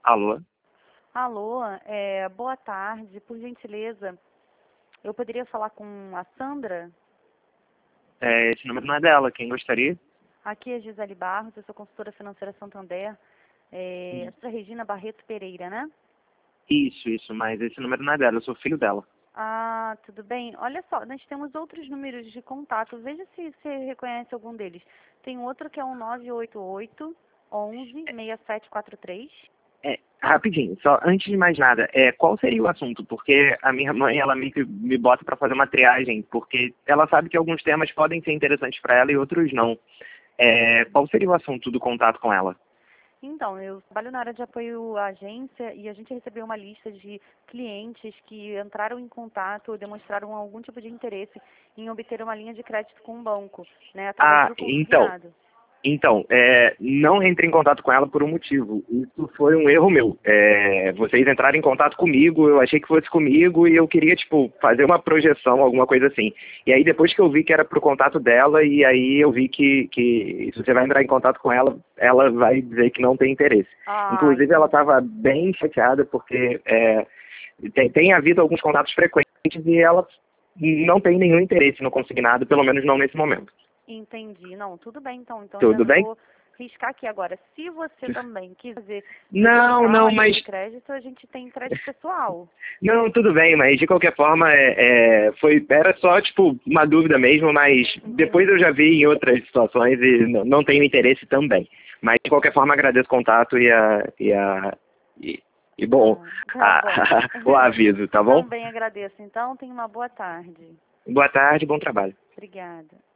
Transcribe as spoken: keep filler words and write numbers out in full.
Alô? Alô, é, boa tarde, por gentileza, eu poderia falar com a Sandra? É, esse número não é dela, quem gostaria? Aqui é Gisele Barros, eu sou consultora financeira Santander, é, essa é Regina Barreto Pereira, né? Isso, isso, mas esse número não é dela, eu sou filho dela. Ah, tudo bem. Olha só, nós temos outros números de contato, veja se você reconhece algum deles. Tem outro que é o nove oito oito, onze, seis sete quatro três. É, rapidinho, só antes de mais nada, é, qual seria o assunto? Porque a minha mãe, ela me, me bota para fazer uma triagem, porque ela sabe que alguns temas podem ser interessantes para ela e outros não. É, qual seria o assunto do contato com ela? Então, eu trabalho na área de apoio à agência e a gente recebeu uma lista de clientes que entraram em contato, demonstraram algum tipo de interesse em obter uma linha de crédito com o banco, né, através Ah, do então, consignado. Então, é, não entrei em contato com ela por um motivo. Isso foi um erro meu. É, vocês entraram em contato comigo, eu achei que fosse comigo e eu queria, tipo, fazer uma projeção, alguma coisa assim. E aí depois que eu vi que era pro contato dela, e aí eu vi que, que se você vai entrar em contato com ela, ela vai dizer que não tem interesse. Ah, Inclusive, ela entendi. estava bem chateada porque é, tem, tem havido alguns contatos frequentes e ela não tem nenhum interesse no consignado, pelo menos não nesse momento. Entendi. Não, tudo bem então. Então já Tudo bem? vou riscar aqui agora. Se você também quiser Não, solicitar não, uma linha mas de crédito, a gente tem crédito pessoal. não, tudo bem, mas de qualquer forma, é, é, foi, era só, tipo, uma dúvida mesmo, mas depois eu Entendi. já vi em outras situações e não, não tenho interesse também. Mas, de qualquer forma, agradeço o contato e a, e a, e, e bom, Ah, tá bom. a, o aviso, tá bom? Também agradeço. Então, tenha uma boa tarde. Boa tarde, bom trabalho. Obrigada.